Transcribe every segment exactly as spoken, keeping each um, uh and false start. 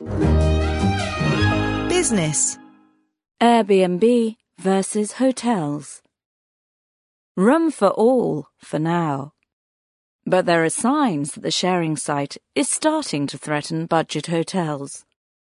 Business. Airbnb versus hotels. Room for all for now. But there are signs that the sharing site is starting to threaten budget hotels.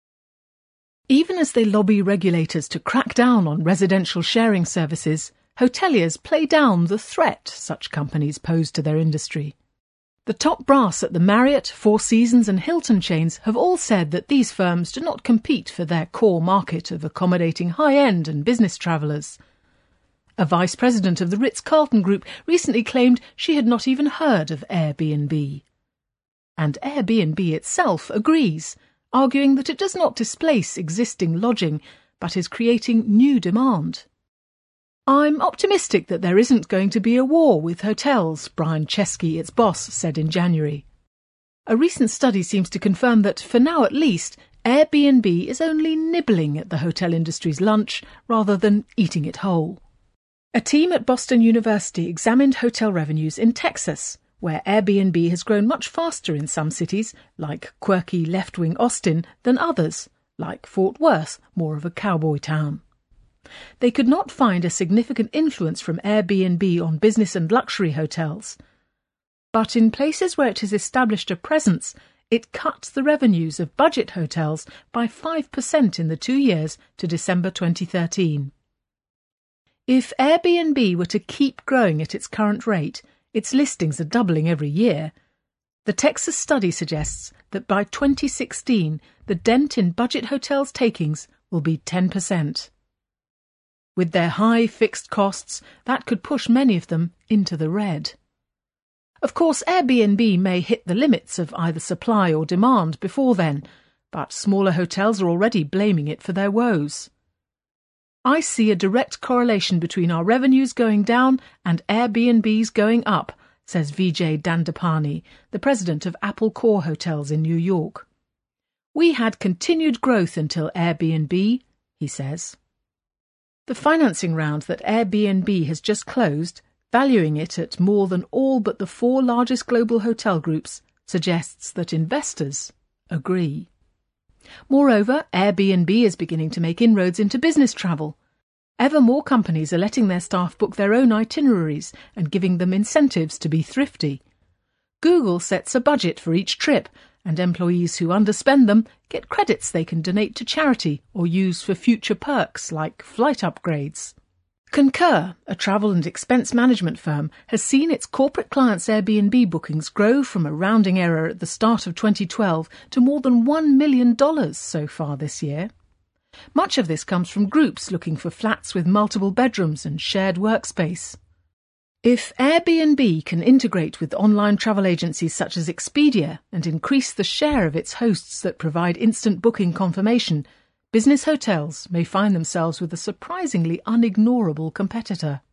Even as they lobby regulators to crack down on residential sharing services, hoteliers play down the threat such companies pose to their industry. The top brass at the Marriott, Four Seasons and Hilton chains have all said that these firms do not compete for their core market of accommodating high-end and business travellers. A vice president of the Ritz-Carlton Group recently claimed she had not even heard of Airbnb. And Airbnb itself agrees, arguing that it does not displace existing lodging, but is creating new demand. I'm optimistic that there isn't going to be a war with hotels, Brian Chesky, its boss, said in January. A recent study seems to confirm that, for now at least, Airbnb is only nibbling at the hotel industry's lunch rather than eating it whole. A team at Boston University examined hotel revenues in Texas, where Airbnb has grown much faster in some cities, like quirky left-wing Austin, than others, like Fort Worth, more of a cowboy town. They could not find a significant influence from Airbnb on business and luxury hotels. But in places where it has established a presence, it cut the revenues of budget hotels by five percent in the two years to December twenty thirteen. If Airbnb were to keep growing at its current rate, its listings are doubling every year. The Texas study suggests that by twenty sixteen, the dent in budget hotels' takings will be ten percent. With their high fixed costs, that could push many of them into the red. Of course, Airbnb may hit the limits of either supply or demand before then, but smaller hotels are already blaming it for their woes. I see a direct correlation between our revenues going down and Airbnb's going up, says Vijay Dandapani, the president of Apple Core Hotels in New York. We had continued growth until Airbnb, he says. The financing round that Airbnb has just closed, valuing it at more than all but the four largest global hotel groups, suggests that investors agree. Moreover, Airbnb is beginning to make inroads into business travel. Ever more companies are letting their staff book their own itineraries and giving them incentives to be thrifty. Google sets a budget for each trip, and employees who underspend them get credits they can donate to charity or use for future perks like flight upgrades. Concur, a travel and expense management firm, has seen its corporate clients' Airbnb bookings grow from a rounding error at the start of twenty twelve to more than one million dollars so far this year. Much of this comes from groups looking for flats with multiple bedrooms and shared workspace. If Airbnb can integrate with online travel agencies such as Expedia and increase the share of its hosts that provide instant booking confirmation, business hotels may find themselves with a surprisingly unignorable competitor.